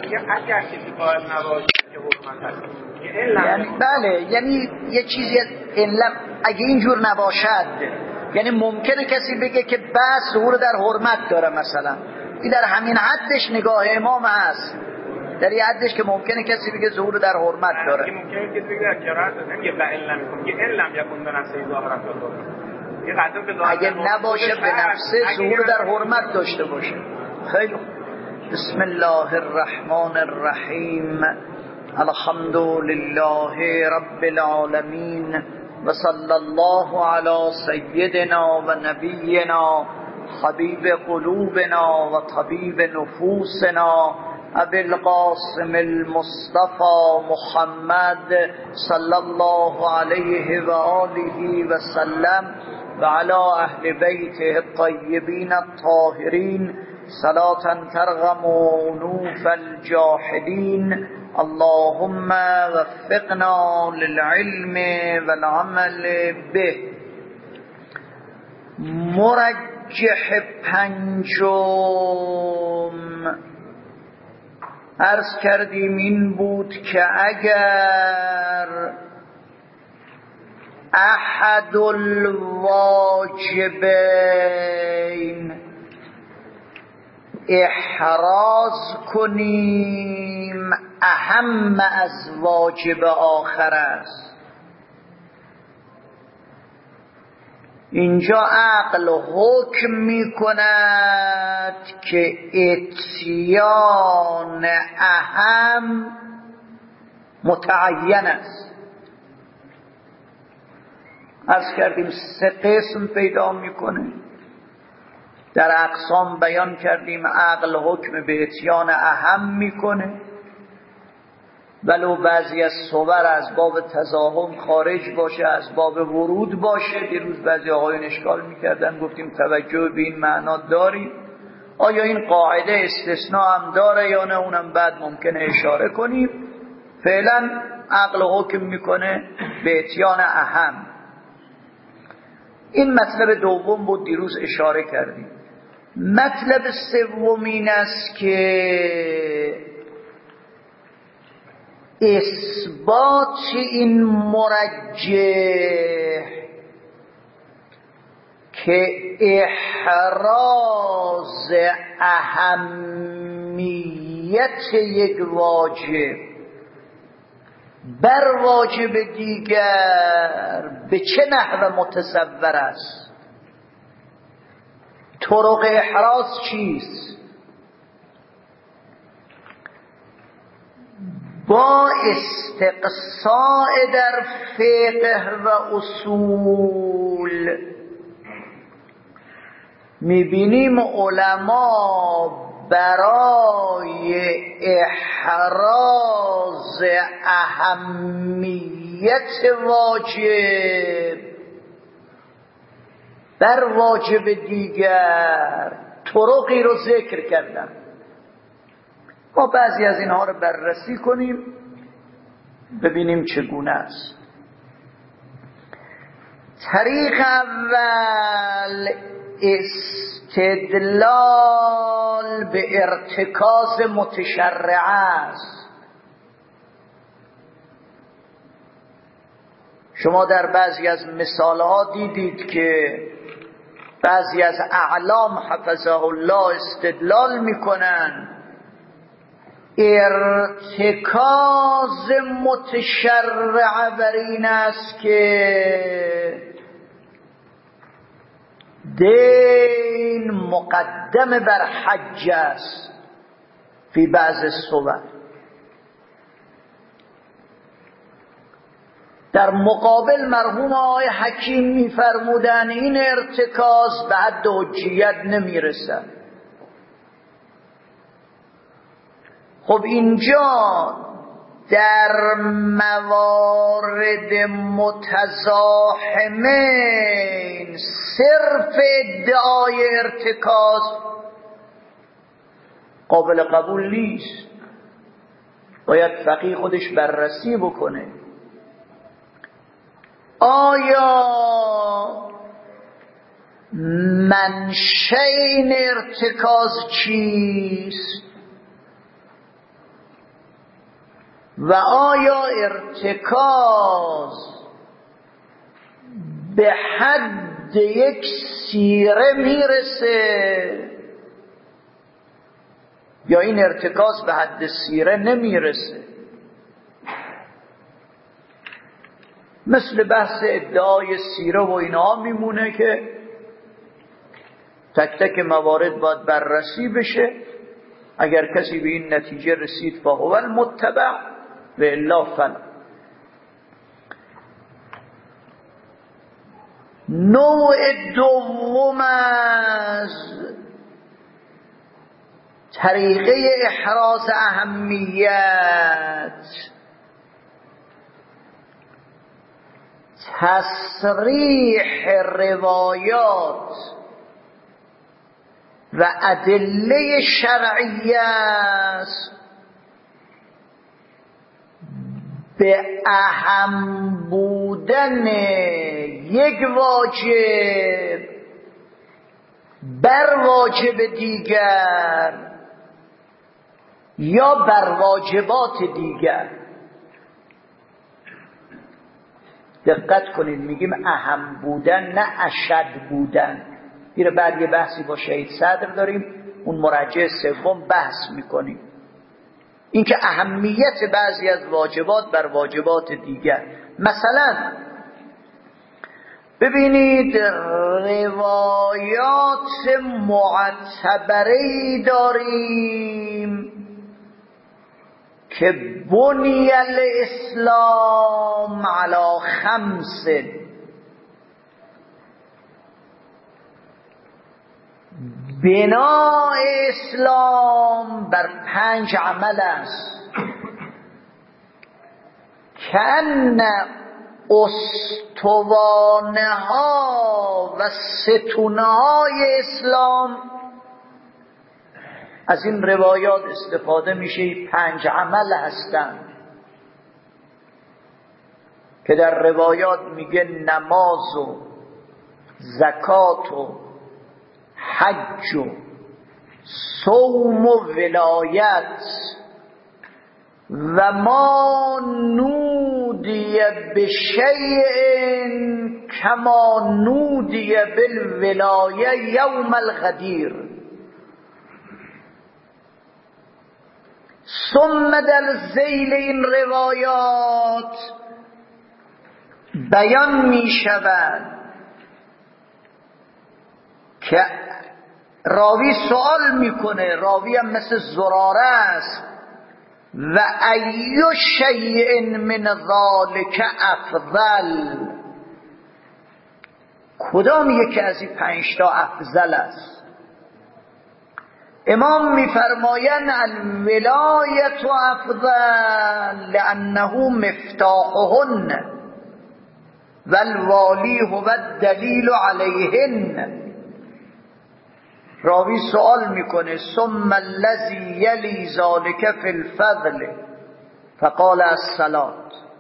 میگه اگر کسی قائل نباشه که حکمت هست یعنی بله، یعنی یه چیزی اگه اینجور نباشد، یعنی ممکنه کسی بگه که بس ظهور در حرمت داره مثلا، این در همین حدش نگاه امام هست، در این حدش که ممکنه کسی بگه ظهور در حرمت داره. که ممکنه کسی بگه در قرائت نمیگه فعل نمیکنه، میگه ان لم یکن به نفسه ظاهرا اگه نباشه به نفسه ظهور در حرمت داشته باشه. خیلی بسم الله الرحمن الرحیم. الحمد لله رب العالمین و صلی الله علی سیدنا و نبینا حبیب قلوبنا و طبیب نفوسنا ابی القاسم المصطفى محمد صلی الله علیه و آله و سلم و علی اهل بیته الطیبین الطاهرین صلاة ترغم انوف الجاحدین. اللهم وفقنا للعلم والعمل به. مرجح پنجم عرض کردیم این بود که اگر احد الواجبین احراز کنیم اهم از واجب آخر است. اینجا عقل حکم می کند که اتیان اهم متعین است. عرض کردیم 3 قسم پیدا میکنه، در اقسام بیان کردیم. عقل حکم به اتیان اهم میکنه ولو بعضی از صور از باب تزاحم خارج باشه، از باب ورود باشه. دیروز بعضی آقایون اشکال میکردن، گفتیم توجه به این معنا داریم، آیا این قاعده استثناء هم داره یا نه، اونم بعد ممکنه اشاره کنیم. فعلا عقل حکم میکنه به اتیان اهم. این مطلب دوم بود، دیروز اشاره کردیم. مطلب سوم این است که اثبات این مرجح که احراز اهمیت یک واجب بر واجب دیگر به چه نحو متصور است، طرق احراز چیست. با استقصاء در فقه و اصول میبینیم علما برای احراز اهمیت واجب بر واجب دیگر طرقی رو ذکر کردن. ما بعضی از اینها رو بررسی کنیم ببینیم چگونه است. طریق اول استدلال به ارتکاز متشرعه است. شما در بعضی از مثالها دیدید که بعضی از اعلام حفظه الله استدلال میکنن ارتکاز متشرع بر این است که دین مقدم بر حج است فی بعض الصور. در مقابل مرحوم آقای حکیم می‌فرمودند این ارتکاز به حد حجیت نمی‌رسد. خب اینجا در موارد متزاحمین صرف ادعای ارتکاز قابل قبول نیست، باید فقیه خودش بررسی بکنه. آیا منشأ این ارتکاز چیست؟ و آیا ارتکاز به حد یک سیره میرسه یا این ارتکاز به حد سیره نمیرسه؟ مثل بحث ادعای سیره و اینها میمونه که تک تک موارد باید بررسی بشه. اگر کسی به این نتیجه رسید فهو المتبع و الا فلا. نوع دوم از طریقه احراز اهمیت تصریح روایات و ادله شرعیه است به اهم بودن یک واجب بر واجب دیگر یا بر واجبات دیگر. دقت کنید، میگیم اهم بودن نه اشد بودن. میره بعد یه بحثی با شهید صدر داریم، اون مرجع سوم بحث میکنیم این که اهمیت بعضی از واجبات بر واجبات دیگر. مثلا ببینید روایات معتبری داریم که بنی الاسلام علی 5، بناء اسلام بر 5 عمل است. کأن استوانه ها و ستونه های اسلام از این روایات استفاده میشه. 5 عمل هستند که در روایات میگه نماز و زکات و حج و صوم و ولایت و ما نودی بشیء کما نودی بالولایه یوم الغدیر. ثم در ذیل این روایات بیان می شود که راوی سوال میکنه، راوی هم مثل زراره است، و ایو شیء من ذالک افضل، کدام یکی از این 5 تا افضل است؟ امام میفرمایند الولایت افضل لانه مفتاحهن و الوالی هو الدلیل علیهن. راوی سوال میکنه ثم الذی یلی ذالک فی الفضل فقال الصلاة.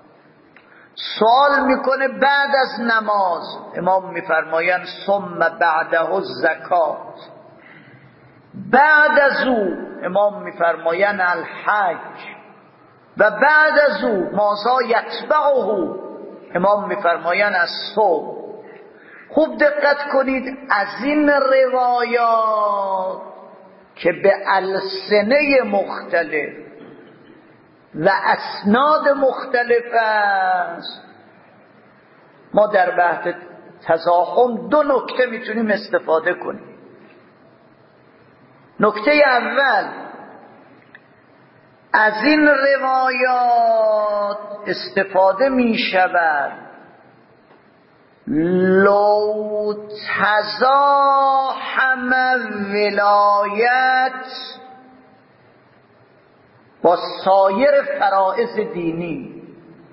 سوال میکنه بعد از نماز، امام میفرمایند ثم بعده الزکات. بعد از او امام میفرمایند الحج. و بعد از او ماذا یتبعه، امام میفرمایند الصوم. خوب دقت کنید، از این روایات که به السنه مختلف و اسناد مختلف است، ما در بحث تزاحم 2 نکته میتونیم استفاده کنیم. نکته اول، از این روایات استفاده می شود لو تزاحم ولایت با سایر فرائض دینی.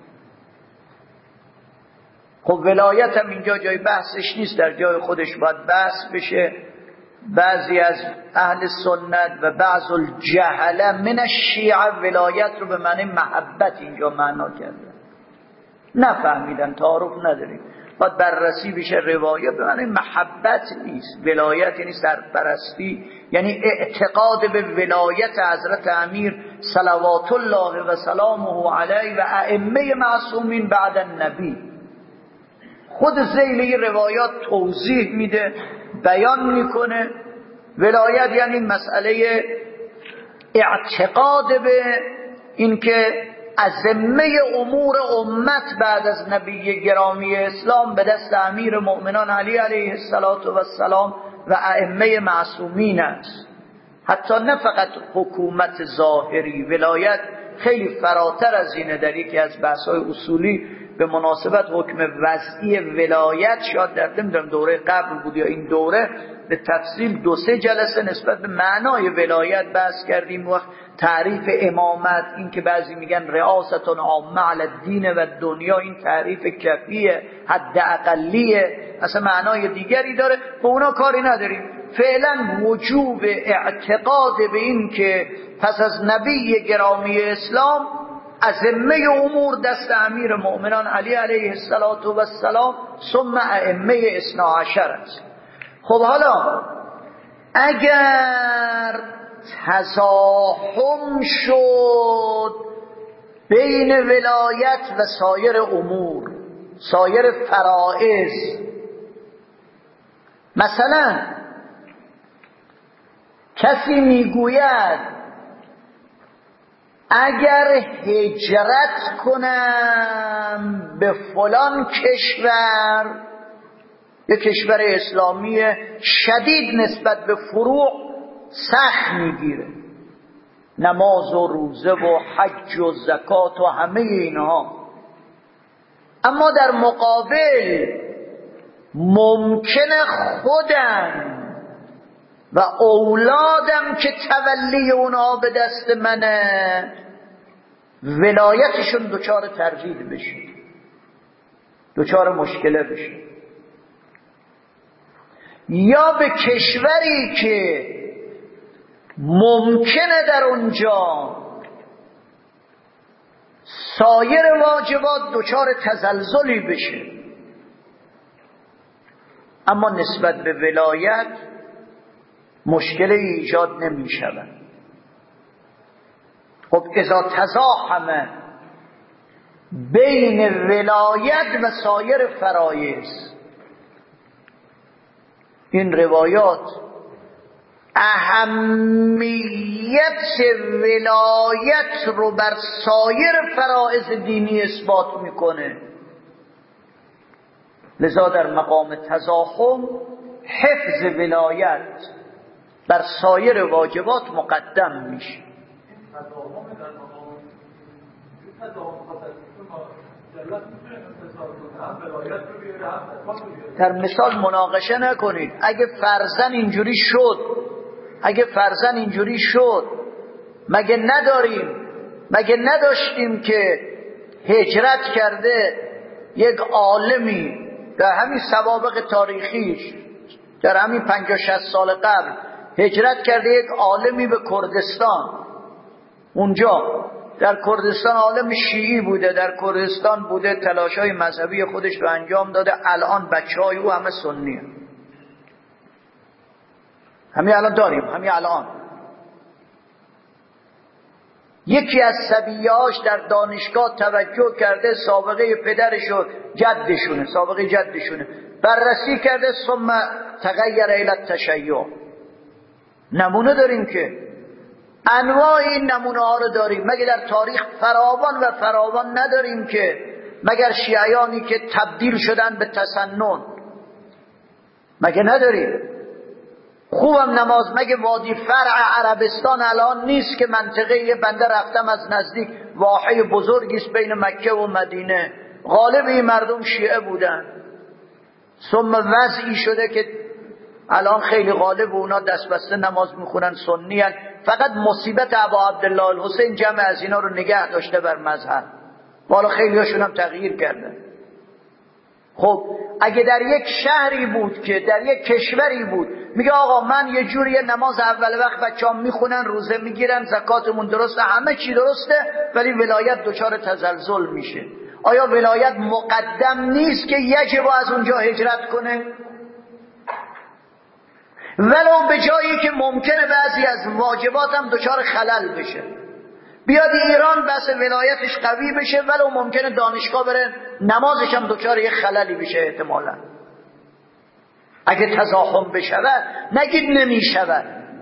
خب ولایت هم اینجا جای بحثش نیست، در جای خودش باید بحث بشه. بعضی از اهل سنت و بعض الجهله من الشیعه ولایت رو به معنی محبت اینجا معنا کردن، نفهمیدن، تعارف نداریم. باید بررسی بشه. روایت به معنی محبت نیست، ولایت یعنی سرپرستی، یعنی اعتقاد به ولایت حضرت امیر صلوات الله و سلامه علیه و ائمه معصومین بعد النبی. خود ذیل روایات توضیح میده، بیان میکنه. ولایت یعنی مسئله اعتقاد به اینکه ازمه امور امت بعد از نبی گرامی اسلام به دست امیر مؤمنان علی علیه السلام و ائمه معصومین است. حتی نه فقط حکومت ظاهری، ولایت خیلی فراتر از اینه. در یکی از بحث‌های اصولی به مناسبت حکم وضعی ولایت، شاید در دوره قبل بود یا این دوره، به تفصیل 2-3 جلسه نسبت به معنای ولایت بحث کردیم. وقت تعریف امامت، این که بعضی میگن رئاست عامه علی الدین و دنیا، این تعریف کفیه، حد اقلیه، اصلا معنای دیگری داره، به اونا کاری نداریم. فعلا وجوب اعتقاد به این که پس از نبی گرامی اسلام ازمه امور دست امیر مؤمنان علی علیه السلام ثم ائمه 12 است. خب حالا اگر تزاحم شد بین ولایت و سایر امور، سایر فرائض، مثلا کسی میگوید اگر هجرت کنم به فلان کشور، یک کشور اسلامی شدید نسبت به فروع سخت میگیره، نماز و روزه و حج و زکات و همه اینها، اما در مقابل ممکنه خودم و اولادم که تولی اونها به دست منه ولایتشون دچار تردید بشه، دچار مشکله بشه، یا به کشوری که ممکنه در اونجا سایر واجبات دچار تزلزلی بشه اما نسبت به ولایت مشکل ایجاد نمی شود. خب اذا تزاحم بین ولایت و سایر فرایض، این روایات اهمیت ولایت رو بر سایر فرائض دینی اثبات میکنه. لذا در مقام تزاحم حفظ ولایت بر سایر واجبات مقدم میشه. در مثال مناقشه نکنید. اگه فرضاً اینجوری شد، مگه نداشتیم که هجرت کرده یک عالمی در همین سوابق تاریخیش، در همین 50-60 سال قبل هجرت کرده یک عالمی به کردستان، اونجا در کردستان عالم شیعی بوده، در کردستان بوده، تلاشای مذهبی خودش رو انجام داده، الان بچهای او همه سنی هم. همین الان داریم، همین الان یکی از صبیه‌هاش در دانشگاه توجه کرده سابقه پدرش و جدشونه بررسی کرده، ثم تغییر الی التشیع. نمونه داریم که انواع این نمونه ها رو داریم. مگه در تاریخ فراوان نداریم که مگر شیعیانی که تبدیل شدن به تسنن؟ مگه نداریم؟ خوبم نماز، مگه وادی فرع عربستان الان نیست که منطقه بنده رفتم از نزدیک، واحه بزرگیست بین مکه و مدینه، غالب این مردم شیعه بودن، ثم وضعی شده که الان خیلی غالب اونا دست بسته نماز میخونن، سنی هن. فقط مصیبت ابا عبدالله الحسین جمع از اینا رو نگه داشته بر مذهب، والا خیلی هاشون هم تغییر کردن. خب اگه در یک شهری بود که در یک کشوری بود میگه آقا من یه جوری نماز اول وقت بچه‌ام میخونن، روزه میگیرن، زکاتمون درسته، همه چی درسته، ولی ولایت دچار تزلزل میشه، آیا ولایت مقدم نیست که یجب از اونجا هجرت کنه؟ ولو به جایی که ممکنه بعضی از واجبات هم دچار خلل بشه، بیاد ایران بس ولایتش قوی بشه، ولو ممکنه دانشگاه بره نمازش هم دچار یه خللی بشه احتمالا. اگه تزاحم بشود، نگید نمیشود،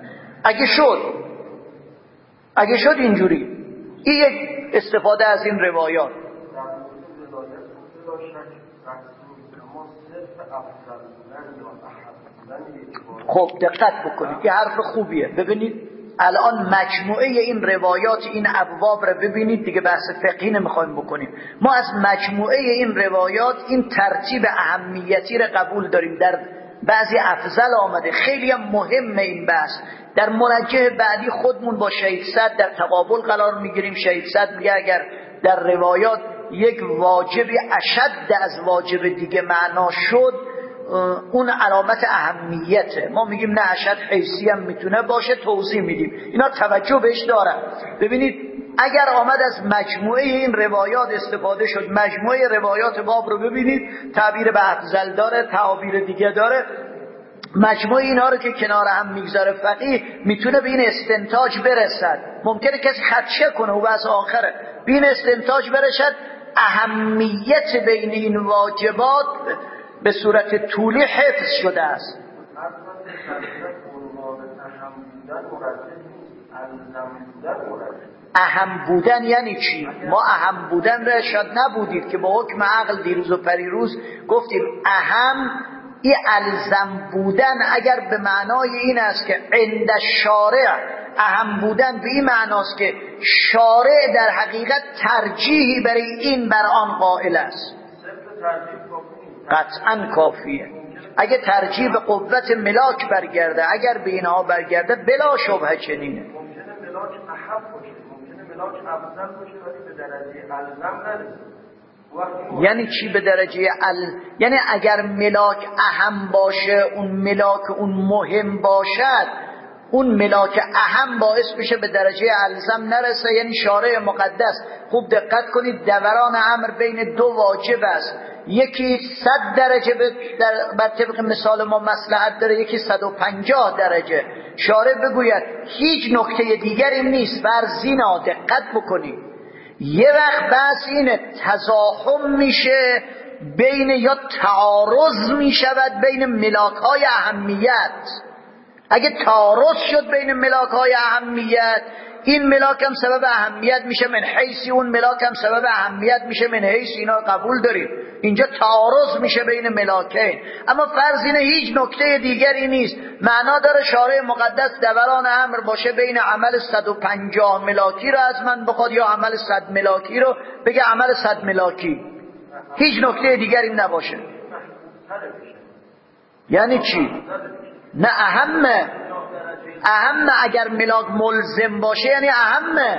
اگه شد اینجوری. این یک استفاده از این روایات. خب دقت بکنید، یه حرف خوبیه. ببینید الان مجموعه این روایات، این ابواب رو ببینید دیگه، بحث فقهی نمیخوایم بکنیم. ما از مجموعه این روایات این ترتیب اهمیتی رو قبول داریم. در بعضی افضل آمده، خیلی هم مهمه این بحث. در مرجح بعدی خودمون با شهید صدر در تقابل قرار میگیریم. شهید صدر میگه اگر در روایات یک واجبی اشد از واجب دیگه معنا شد، اون علامت اهمیته. ما میگیم نه، اشد حیثی هم میتونه باشه، توضیح میدیم. اینا توجه بهش دارن. ببینید اگر آمد از مجموعه این روایات استفاده شد، مجموعه روایات باب رو ببینید، تعبیر به افضل داره، تعابیر دیگه داره. مجموعه اینا رو که کنار هم میگذاره فقیه، میتونه به این استنتاج برسد. ممکنه کسی خدشه کنه و بس آخره به این استنتاج برسد اهمیت بین این واجبات به صورت طولی حفظ شده است. اهم بودن یعنی چی؟ ما اهم بودن را شاید نبودید که با حکم عقل دیروز و پریروز گفتیم اهم ای الزم بودن اگر به معنای این است که عند شارع اهم بودن به این معناست که شارع در حقیقت ترجیحی برای این بر آن قائل است. قطعا کافیه. اگه ترجیح به قوت ملاک برگرده، اگر به اینها برگرده بلا شبهه چنینه. ممکنه ملاک احب باشه، ممکنه ملاک افضل باشه ولی به درجه الزم نرسه. یعنی چی به درجه یعنی اگر ملاک اهم باشه، اون ملاک اون مهم باشد، اون ملاک اهم باعث بشه به درجه الزم نرسه، یعنی شارع مقدس. خوب دقت کنید، دوران امر بین دو واجب است. یکی 100 درجه بر طبق مثال ما مصلحت داره، یکی 150 درجه. شارع بگوید هیچ نکته دیگری نیست، برزینا دقت بکنید. یه وقت بحث اینه تزاحم میشه بین، یا تعارض میشود بین ملاک‌های اهمیت. اگه تعارض شد بین ملاک‌های اهمیت، این ملاک هم سبب اهمیت میشه من حیثی، اون ملاک هم سبب اهمیت میشه من حیثی. اینا قبول داریم. اینجا تعارض میشه بین ملاکین. اما فرض اینه هیچ نکته دیگری نیست، معنا داره شارع مقدس دوران امر باشه بین عمل 150 ملاکی رو از من بخواد یا عمل 100 ملاکی رو بگه عمل 100 ملاکی، هیچ نکته دیگری نباشه. یعنی چی؟ نه اهمه اگر ملاک ملزم باشه یعنی اهمه.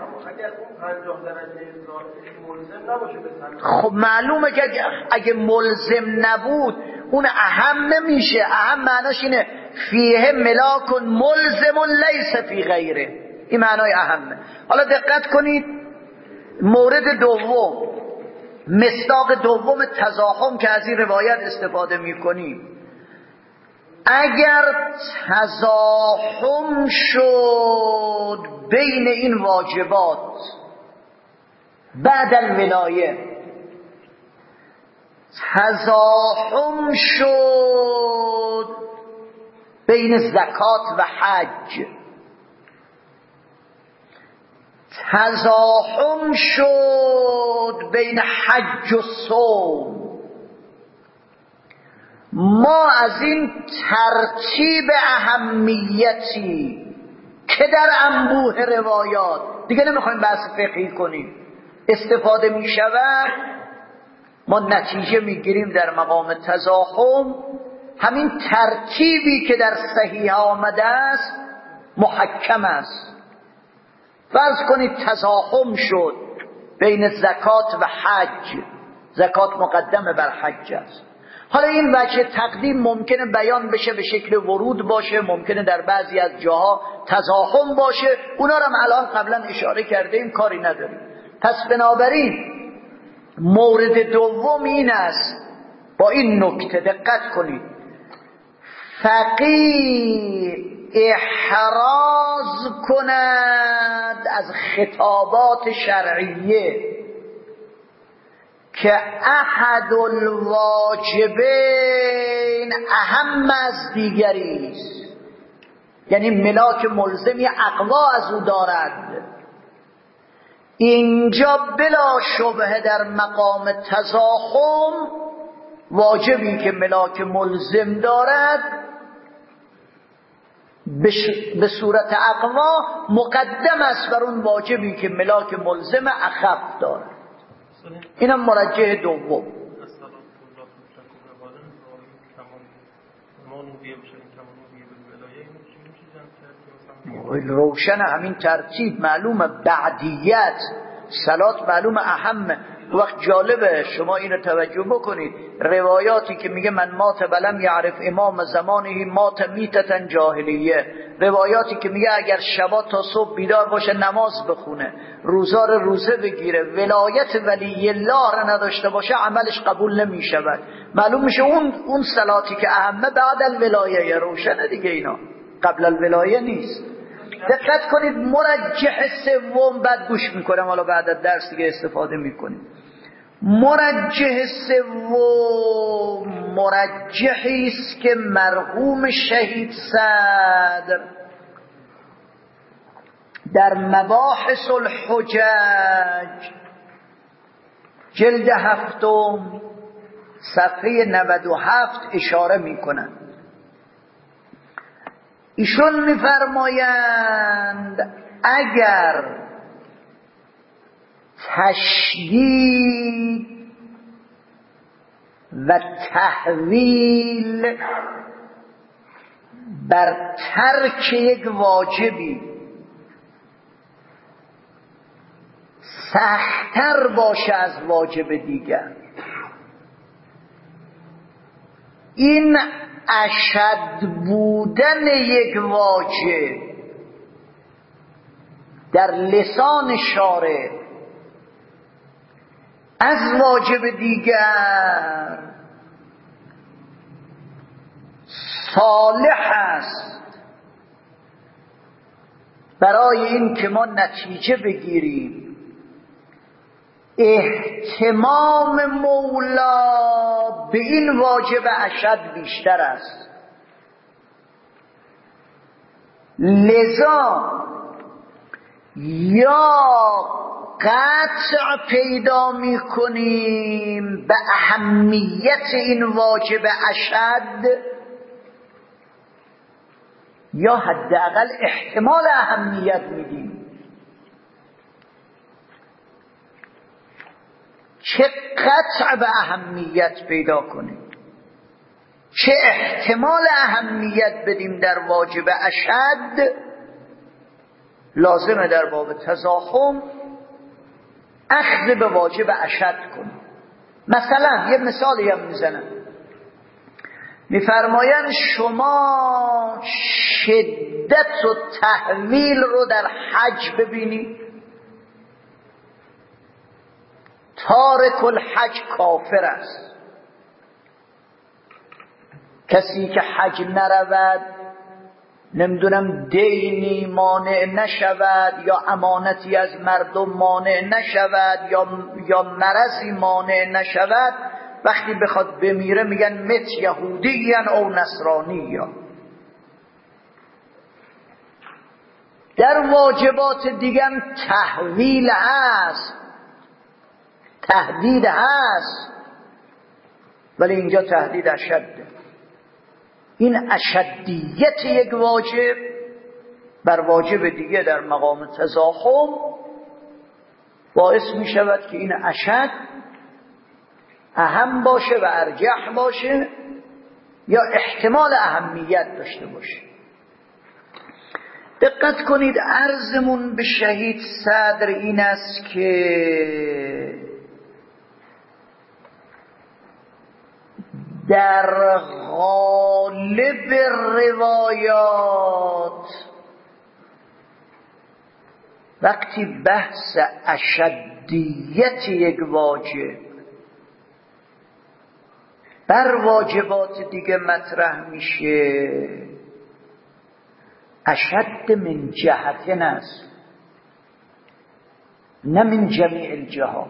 خب معلومه که اگه ملزم نبود اون اهم نمیشه. اهم معناش اینه فیه ملاک ملزم لیس فی غیره، این معنای اهمه. حالا دقت کنید، مورد دوم، مصداق دوم تزاحم که از این روایت استفاده میکنیم، اگر تزاحم شد بین این واجبات بعد الولایه، تزاحم شد بین زکات و حج، تزاحم شد بین حج و صوم، ما از این ترتیب اهمیتی که در انبوه روایات، دیگه نمیخوایم بحث فقهی کنیم، استفاده میشود، ما نتیجه میگیریم در مقام تزاحم همین ترتیبی که در صحیح آمده است محکم است. فرض کنید تزاحم شد بین زکات و حج، زکات مقدمه بر حج است. حالا این وجه تقدیم ممکنه بیان بشه به شکل ورود باشه، ممکنه در بعضی از جاها تزاحم باشه، اونا رو هم الان قبلا اشاره کرده ایم، کاری نداریم. پس بنابراین مورد دوم این است، با این نکته دقت کنید، فقیه احراز کند از خطابات شرعیه که احد الواجبین اهم از دیگری است، یعنی ملاک ملزمی اقوا از او دارد. اینجا بلا شبهه در مقام تزاحم واجبی که ملاک ملزم دارد به صورت اقوا مقدم است بر اون واجبی که ملاک ملزم اخف دارد. اینم مرجح دوم. روشن همین ترتیب معلومه، بعدیت صلات معلومه اهمه. وقت جالبه شما اینو توجه بکنید، روایاتی که میگه من مات ولم یعرف امام زمانه مات میتة جاهلیه، روایاتی که میگه اگر شبا تا صبح بیدار باشه نماز بخونه، روزا رو روزه بگیره، ولایت ولی الله را نداشته باشه عملش قبول نمیشود. معلوم میشه اون صلاتی که اهمه بعد الولایه، روشنه دیگه، اینا قبل الولایه نیست. دقت کنید مرجح سوم، بعد گوش میکنم حالا بعد از درس دیگه استفاده میکنیم. مرجح سوم مرجحی است که مرحوم شهید صدر در مباحث الحجج جلد 7 صفحه 97 اشاره میکنند. ایشون میفرمایند اگر تشدید و تحویل بر ترک یک واجبی سخت‌تر باشه از واجب دیگر، این اشد بودن یک واجب در لسان شارع از واجب دیگر صالح است برای این که ما نتیجه بگیریم اهتمام مولا به این واجب اشد بیشتر است. لذا یا قطع پیدا می کنیم به اهمیت این واجب اشد، یا حداقل احتمال اهمیت میدیم. چه قطع به اهمیت پیدا کنیم، چه احتمال اهمیت بدیم در واجب اشد، لازمه در باب تزاحم اخذ به واجب اشد کنیم. مثلا یه مثالی هم میزنم، میفرمایند شما شدت و تحویل رو در حج ببینید، تارک الحج کافر است. کسی که حج نرود، نمیدونم دینی مانع نشود، یا امانتی از مردم مانع نشود، یا مرضی مانع نشود، وقتی بخواد بمیره میگن مت یهودیان او نصرانیان. در واجبات دیگه تحویل هست، تهدید هست، ولی اینجا تهدید اشده. این اشدیت یک واجب بر واجب دیگه در مقام تزاحم باعث می شود که این اشد اهم باشه و ارجح باشه، یا احتمال اهمیت داشته باشه. دقت کنید عرضمون به شهید صدر این است که در غالب روایات وقتی بحث اشدیت یک واجب بر واجبات دیگه مطرح میشه. اشد من جهت است، نه من جمیع الجهات.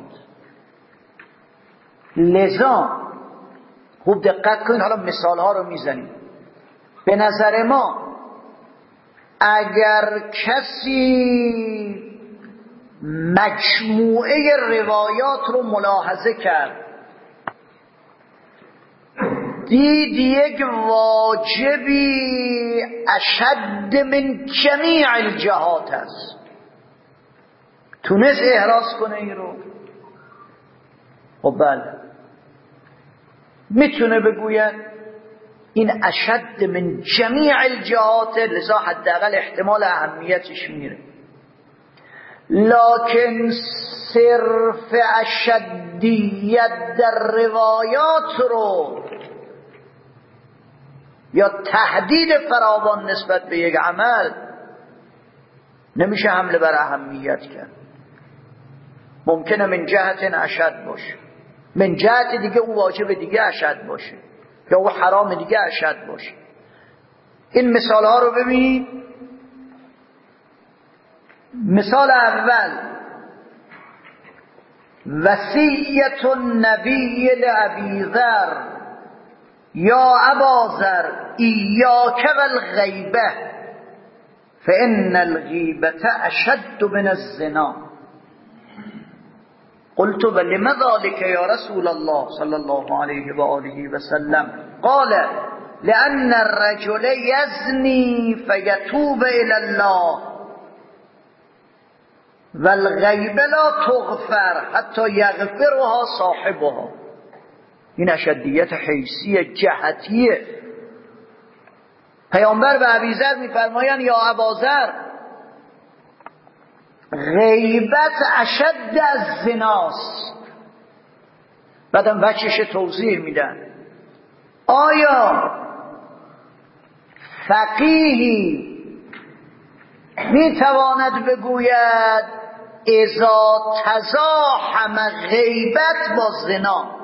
لذا خوب دقت کنید، حالا مثال ها رو میزنیم. به نظر ما اگر کسی مجموعه روایات رو ملاحظه کرد، دید یک واجبی اشد من جمیع الجهات است، تونست احراز کنه این رو، خب بله میتونه بگوید این اشد من جمیع الجهات، لذا حداقل احتمال اهمیتش میره. لکن صرف اشدیت در روایات رو یا تهدید فراوان نسبت به یک عمل نمیشه حمله بر اهمیت کرد. ممکنه من جهت اشد باشه، من جهت دیگه او واجب دیگه اشد باشه، یا او حرام دیگه اشد باشه. این مثال ها رو ببینید. مثال اول وصیت النبی لأبی ذر یا ابا ذر ایاک والغیبه فإن الغیبة اشد من الزنا. قلت ولم ذلك يا رسول الله صلى الله عليه وآله وسلم؟ قال لأن الرجل يزني فيتوب إلى الله والغیبه لا تغفر حتی یغفرها صاحبها. این اشدیت حیثی جهتیه. پیامبر به ابیذر میفرمایند یا اباذر، غیبت اشد از زناست. بعدم بچهش توضیح میدن. آیا فقیهی میتواند بگوید اذا تزاحم غیبت با زنا،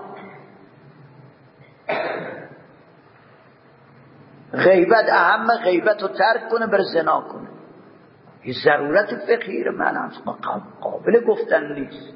غیبت اهم غیبت رو ترک کنه بر زنا کنه؟ این ضرورت فقهی رو من قابل گفتن نیست.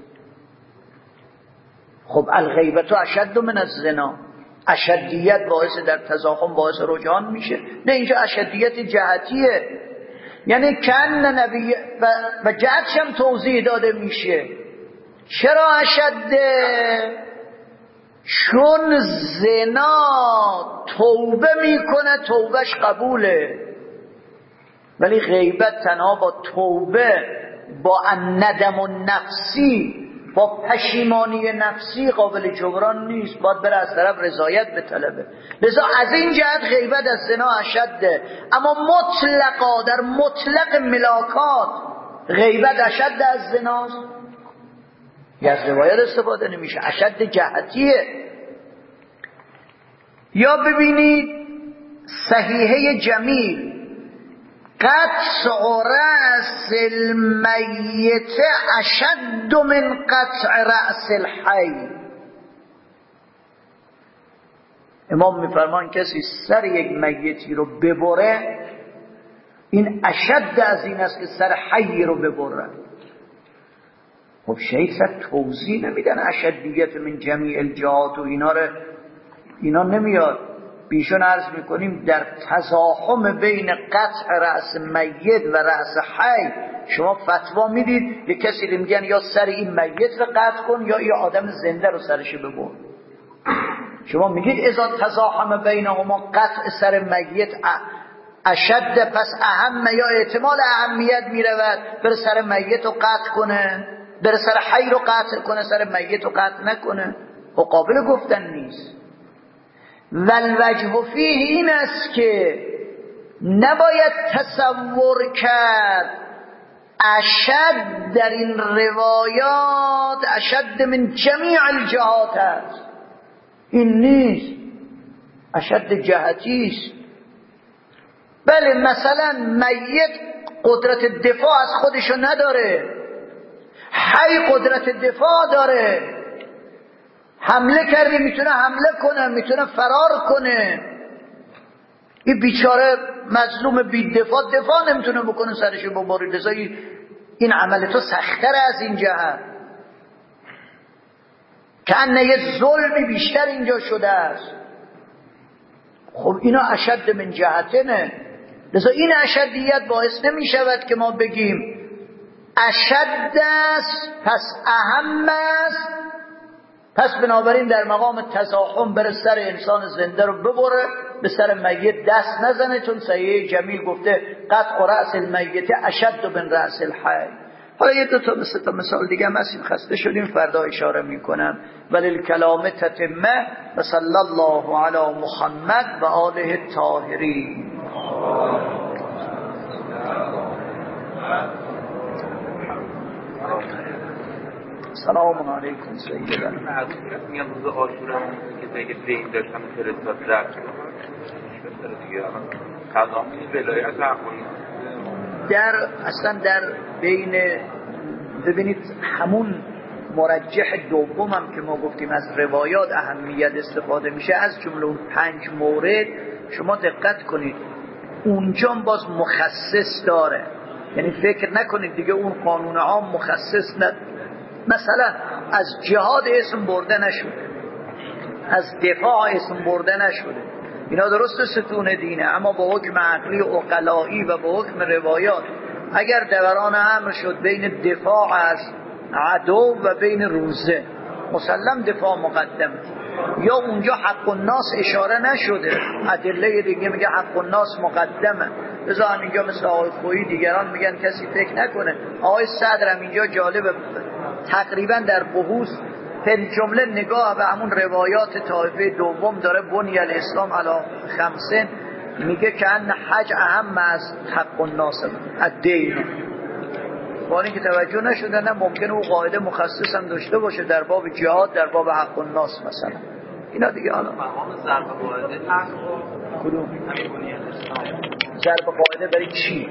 خب الغیبت اشد من الزنا، اشدیت باعث در تزاحم باعث رجحان میشه. نه، اینجا اشدیت جهتیه، یعنی کن نبی و جهتش هم توضیح داده میشه. چرا اشده؟ چون زنا توبه میکنه، توبهش قبوله، ولی غیبت تنها با توبه، با الندم النفسی، با پشیمانی نفسی قابل جبران نیست، باید بره از طرف رضایت بطلبه. لذا از این جهت غیبت از زنا اشده. اما مطلقا در مطلق ملاکات غیبت اشد از زناست، یا از روایت استفاده نمیشه، اشد جهتیه. یا ببینید صحیحه جمیل، قطع رأس المیت اشد من قطع رأس الحی. امام میفرمان کسی سر یک میتی رو ببره، این اشد از این است که سر حی رو ببره. خب شیخ توضیح نمیدن اشدیت من جمیع الجهات و اینا نمیاد. بیشون عرض میکنیم در تزاحم بین قطع رأس میت و رأس حی شما فتوا میدید، یک کسی میگن یا سر این میت رو قطع کن یا این آدم زنده رو سرش ببر. شما میگید اذا تزاحم بینهما قطع سر میت اشد، پس اهم یا احتمال اهمیت میرود بر سر میت رو قطع کنه، بر سر حی رو قطع کنه، سر میت رو قطع نکنه. و قابل گفتن نیست. والوجه فیه این است که نباید تصور کرد اشد در این روایات اشد من جمیع الجهات است. این نیست، اشد جهتی است. بله مثلا میت قدرت دفاع از خودشو نداره، حی قدرت دفاع داره. حمله کردی میتونه حمله کنه، میتونه فرار کنه. این بیچاره مظلوم بی دفاع نمیتونه بکنه، سرشو ببری. لذایی این عمل تو سخت‌تر از این جهت، که انه یه ظلمی بیشتر اینجا شده است. خب اینا اشد من جهتنه. لذا این اشدیت باعث نمی شود که ما بگیم اشد است پس اهم است، پس بنابراین در مقام تزاحم بره سر انسان زنده رو ببره، به سر میت دست نزنه، چون سیه جمیل گفته قطع رأس المیت اشد من رأس الحی. حالا یه دو تا مثال دیگه هم هستیم، خسته شدیم، فردا اشاره میکنم. وللکلام تتمه و صلی الله علی محمد و آله الطاهرین. سلام علیکم سیدنا. میگم روز عاشورا که دیگه دین داشتم فرستاد رفت دیگه قضا می ولایت عقلی اصلا در بین، ببینید همون مرجح دومم که ما گفتیم از روایات اهمیت استفاده میشه، از جمله اون 5 مورد شما دقت کنید اونجا باز مخصص داره. یعنی فکر نکنید دیگه اون قانون عام مخصص نه. مثلا از جهاد اسم برده نشده، از دفاع اسم برده نشده، اینا درست ستون دینه، اما با حکم عقلی و عقلایی و با حکم روایات اگر دوران امر شد بین دفاع از عدو و بین روزه، مسلم دفاع مقدم، یا اونجا حق الناس اشاره نشده، ادله دیگه میگه حق الناس مقدمه. لذا هم اینجا مثل آقای خویی دیگران میگن کسی فکر نکنه. آقای صدرم اینجا جالبه، تقریبا در بحوث فی جمله نگاه به همون روایات طایفه دوم داره، بنی الاسلام علی 5، میگه که ان حج اهم از حق الناس الدین. با اینکه توجه نشده، نه ممکنه او قاعده مخصص هم داشته باشه در باب جهاد، در باب حق الناس مثلا. اینا دیگه حالا مقام ضرب قاعده کدوم ضرب قاعده برای چی؟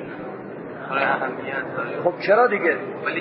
خب چرا دیگه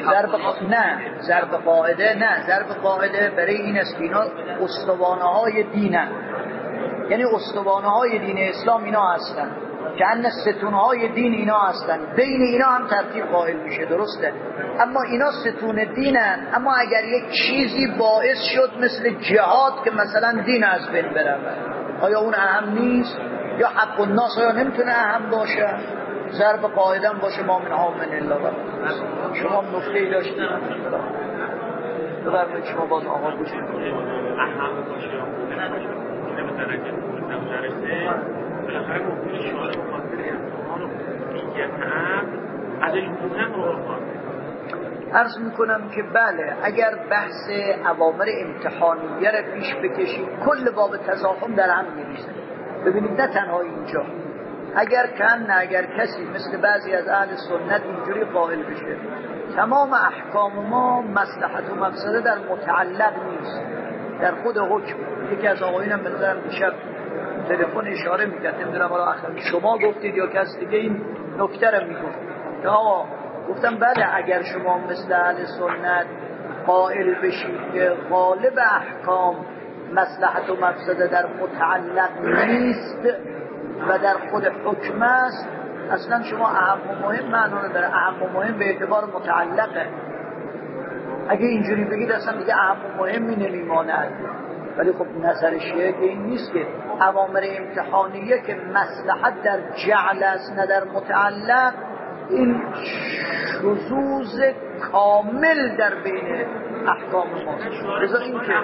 ضرب قاعده برای این است که اینا استوانه های دینن، یعنی استوانه های دین اسلام اینا هستن، که ان ستون های دین اینا هستن، بین اینا هم ترتیب قائل میشه، درسته؟ اما اینا ستون دینن، اما اگر یک چیزی باعث شد مثل جهاد که مثلا دین از بین بره، آیا اون اهم نیست؟ یا حق الناس آیا نمیتونه اهم باشه؟ ضرب قاعده باشه ما من عام من الله. شما نکته‌ای داشتید؟ بفرمایید شما باز آقا گوش کنید. اهم باشه نه به درجه نمی‌رسه، بالاخره ممکنه شعار مخاطره رو میگه هم ازش مهم رو عرض میکنم که بله، اگر بحث اوامر امتحانیه رو پیش بکشید کل باب تزاحم در هم میریزه. ببینید نه تنها اینجا، اگر کسی مثل بعضی از اهل سنت اینجوری قائل بشه تمام احکام ما مصلحت و مفسده در متعلق نیست، در خود حکم. یکی از آقایونم به نظرم دیشب تلفن اشاره میکرد، نمیدونم حالا شما گفتید یا کس دیگه این نکته رو میگفت که آقا، گفتم بله اگر شما مثل اهل سنت قائل بشید که غالب احکام مصلحت و مفسده در متعلق نیست و در خود حکم است، اصلا شما اهم و مهم معنا نداره. اهم و مهم به اعتبار متعلقه. اگه اینجوری بگید اصلا دیگه اهم و مهمی نمیماند. ولی خب نظر شیعه که این نیست که اوامر امتحانیه که مصلحت در جعل است نه در متعلق، این شذوذ کامل در بین احکام ماست. لذا این که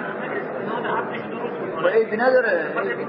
عیبی نداره،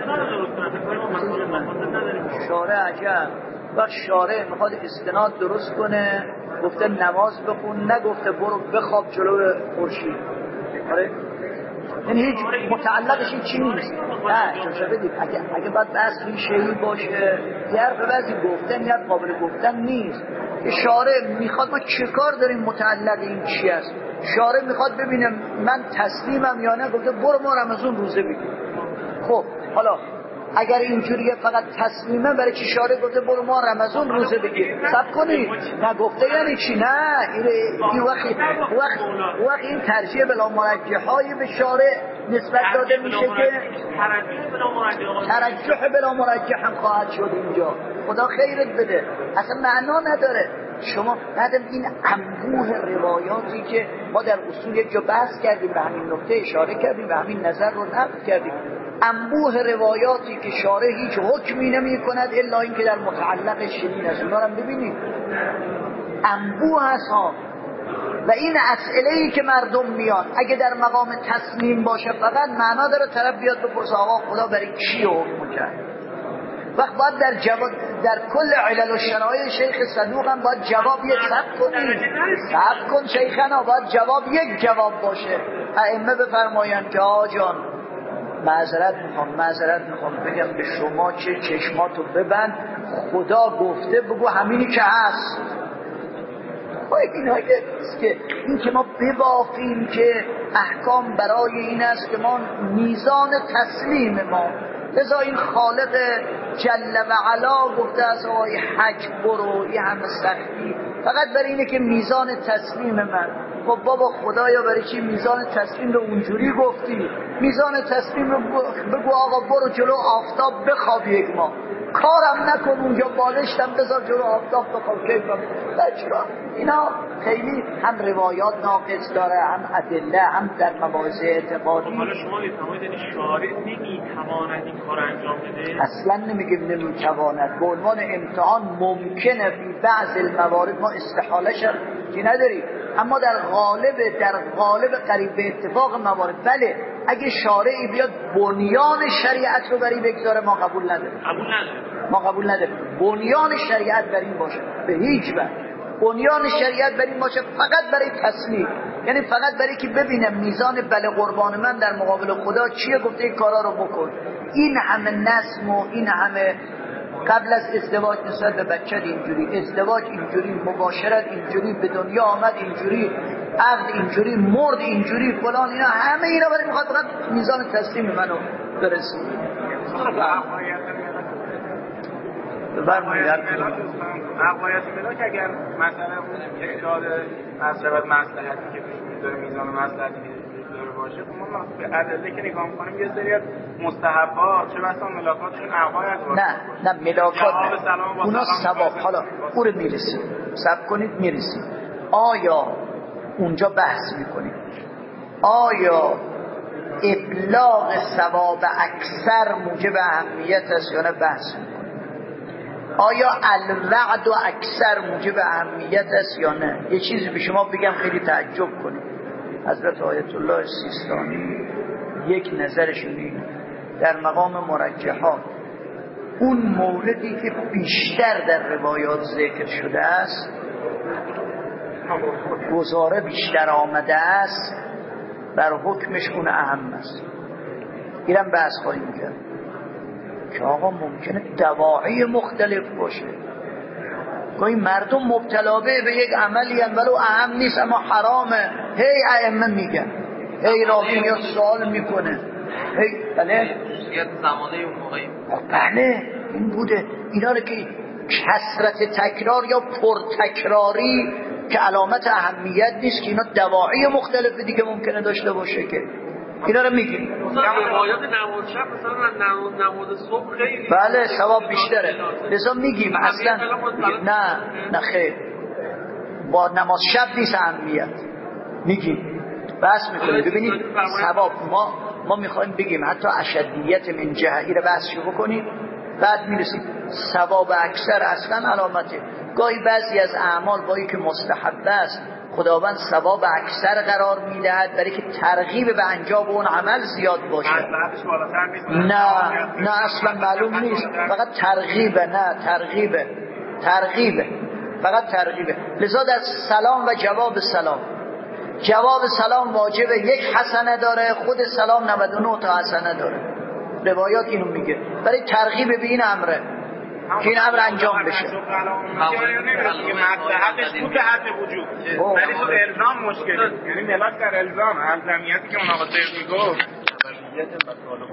شارع عجب وقت شارع میخواد استناد درست کنه، گفته نماز بخون، نگفته برو بخواب جلو خورشید. آره، یعنی هیچ متعلقش هیچ چی نیست. نه چون بدید اگه باید بحث ریشه‌ای باشه، یه حرف بعضی گفتن یا قابل گفتن نیست. که شارع میخواد ما چه کار داریم متعلق این چی است؟ شارع میخواد ببینم من تسلیمم یا نه، گفته برو ما رمضان روزه بگیر. خب حالا اگر اینجوریه فقط تسلیمه، برای چی شارع گفته برو ما رمضان روزه بگیر؟ صبر کنید، نگفته یعنی چی؟ نه این وقت این ترجیح بلا مرجح های به شارع نسبت داده میشه که ترجح بلا مرجح هم خواهد شد اینجا. خدا خیرت بده، اصلا معنا نداره. شما بعدم این انبوه روایاتی که ما در اصول یک جا بحث کردیم، به همین نکته اشاره کردیم، به همین نظر رو نقد کردیم، انبوه روایاتی که شارع هیچ حکمی نمی کند الا این که در متعلق شنین است، اونا رو ببینید انبوه هست ها. و این اسئله‌ای که مردم میان اگه در مقام تسلیم باشه فقط معنا داره طرف بیاد بپرسه آقا خدا برای کی حکم کرد. وقت باید در کل علل و شرایع شیخ صدوق هم باید جواب یک صبر کن شیخنا، باید جواب یک جواب باشه. ائمه بفرمایند که جان معذرت میخوام بگم به شما چه چشماتو ببند، خدا گفته بگو همینی که هست. این که ما ببافیم که احکام برای این است که ما میزان تسلیم ما، لذا این خالق جل و علا گفته از آقای حج برو یه همه سختی فقط برای اینه که میزان تسلیم من. خب بابا خدایا برای چی میزان تسلیم رو اونجوری گفتی؟ میزان تسلیم رو بگو آقا برو جلو آفتاب بخواب یک ماه، کارم نکن اونجا بالشتم بذار جلو آفتاب بخواب کیفم. چرا؟ اینا خیلی هم روایات ناقص داره، هم ادله، هم در مباحث اعتقادی. حالا شما میفرمایید شارع نمیتواند این کار انجام بده؟ اصلا نمیگیم نمیتواند، به عنوان امتحان ممکنه فی بعض الموارد، ما استحاله‌اش که نداریم، اما در غالب قریب به اتفاق موارد بله، اگه شارعی بیاد بنیان شریعت رو بری بگذاره ما قبول نداریم. بنیان شریعت بر این باشه، به هیچ وجه بنیان شریعت بر این باشه فقط برای تسلیم، یعنی فقط برای که ببینم میزان بله قربان من در مقابل خدا چیه، گفته این کارا رو بکن. این همه نظم و این همه قبل از ازدواج نسبت به بچه اینجوری، ازدواج اینجوری، مباشرت اینجوری، به دنیا آمد اینجوری، عقد اینجوری، مرد اینجوری، فلان، اینا همه اینا برای میخواد فقط میزان تسلیم منو برسونه. عقایت ملاک اگر مثلا اون تعداد مصرفت مصلحتی که پیش میذاره میزان مصلحتی که داره باشه، ما به ادله که نگاه میکنیم یه سری از مستحبات چه بسا ملاکاتشون عقایت باشه. نه ملاکات اونا ثواب، حالا او رو میرسیم، صبر کنید میرسیم. آیا اونجا بحث میکنیم آیا ابلاغ ثواب اکثر موجب اهمیت است یا نه بحث میکنیم. آیا الوعد و اکثر موجب اهمیت است یا نه. یه چیزی به شما بگم خیلی تعجب کنید. حضرت آیت الله سیستانی یک نظرشون اینه در مقام مرجحات، اون موردی که بیشتر در روایات ذکر شده است، گزاره بیشتر آمده است، بر حکمش اون اهم است. اینم بحث خواهیم کرد که آقا ممکنه دواعی مختلف باشه، گاهی مردم مبتلا به یک عملی هم ولو اهم نیست اما حرامه، هی ائمه میگن، هی راوی میاد سوال میکنه، هی بله زمانه اون موقعی بله این بوده. اینا رو که کثرت تکرار یا پرتکراری که علامت اهمیت نیست، که اینا دواعی مختلف دیگه ممکنه داشته باشه، که اینا رو میگیم. مثلا روایات نماز شب، مثلا نماز صبح خیلی بله ثواب بیشتره، لذا میگیم اصلا نه خیر، با نماز شب نیست اهمیت، میگیم بحث میکنیم. ببینید ثواب ما میخوایم بگیم حتی اشدیت من جهه رو بحث شروع کنیم، بعد میرسیم ثواب اکثر اصلا علامته. گاهی بعضی از اعمال با که مستحب است خداوند ثواب اکثر قرار میدهد برای که ترغیب به انجام اون عمل زیاد باشه. نه اصلا معلوم نیست، فقط ترغیبه، نه ترغیبه فقط ترغیبه. لذا در سلام و جواب سلام واجبه، یک حسنه داره، خود سلام 99 تا حسنه داره، روایات اینو میگه، برای ترغیب به این امره که این امر انجام بشه. مصلحتش تو به حد وجود، ولی تو الزام مشکله، یعنی ملاک در الزام، الزامیتی که اون آقا سید میگفت